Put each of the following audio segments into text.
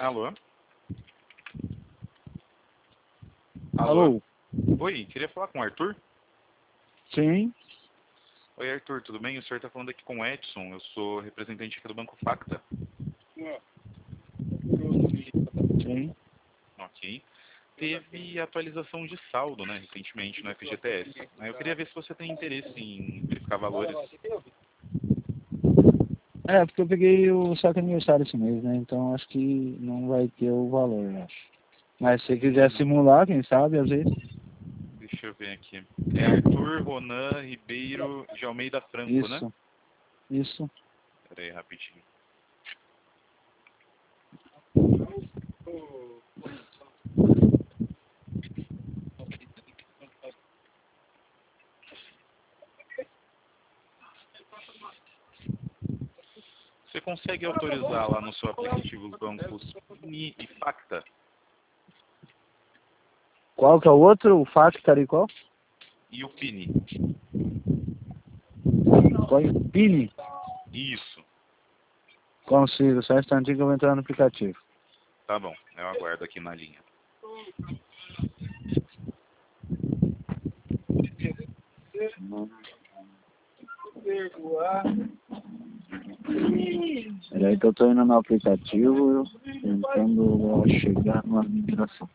Alô? Alô? Oi, queria falar com o Arthur? Sim. Oi, Arthur, tudo bem? O senhor está falando aqui com o Edson, eu sou representante aqui do Banco Facta. Sim. Ok. Teve atualização de saldo, né, recentemente no FGTS. Eu queria ver se você tem interesse em verificar valores. É, porque eu peguei o saque aniversário esse mês, né? Então acho que não vai ter o valor, eu acho. Mas se você quiser simular, quem sabe, às vezes. Deixa eu ver aqui. É Arthur Ronan Ribeiro de Almeida Franco, né? Isso. Pera aí, rapidinho. Você consegue autorizar lá no seu aplicativo os bancos PINI e Facta? Qual que é o outro? O Factar e qual? E o PINI? Qual é o Pini? Isso. Consigo, só um instantinho que eu vou entrar no aplicativo. Tá bom, eu aguardo aqui na linha. Peraí que eu tô indo no aplicativo, tentando chegar numa migração.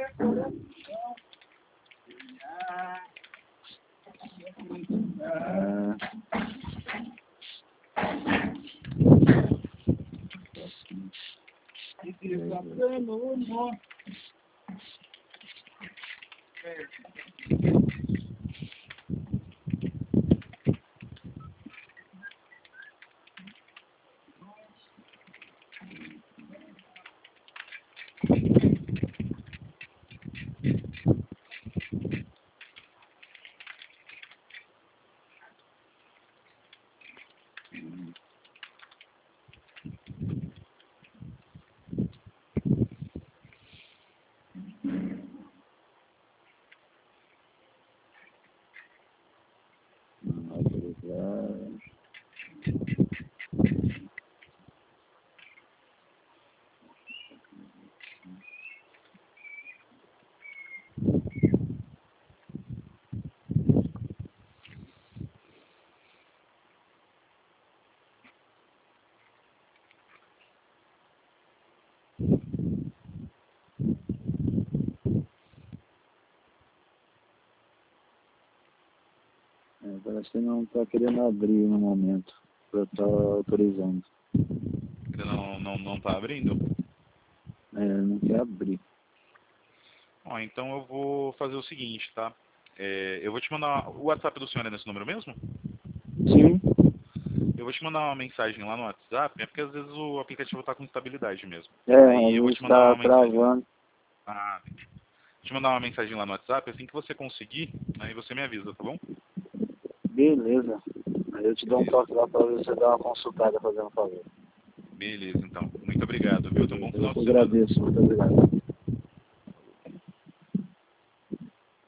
Parece que não está querendo abrir no momento. Eu estou autorizando. Ele não tá abrindo? Não quer abrir. Ó, então eu vou fazer o seguinte, tá? Eu vou te mandar... O WhatsApp do senhor é nesse número mesmo? Sim. Eu vou te mandar uma mensagem lá no WhatsApp, é porque às vezes o aplicativo tá com instabilidade mesmo. Às Aí eu vou vezes te mandar está uma mensagem. travando. Ah, vou te mandar uma mensagem lá no WhatsApp, assim que você conseguir, aí você me avisa, tá bom? Beleza. Aí eu te dou um toque lá para você dar uma consultada, fazendo um favor. Beleza, então. Muito obrigado, viu? Tenha um bom final Eu de semana. agradeço, muito obrigado.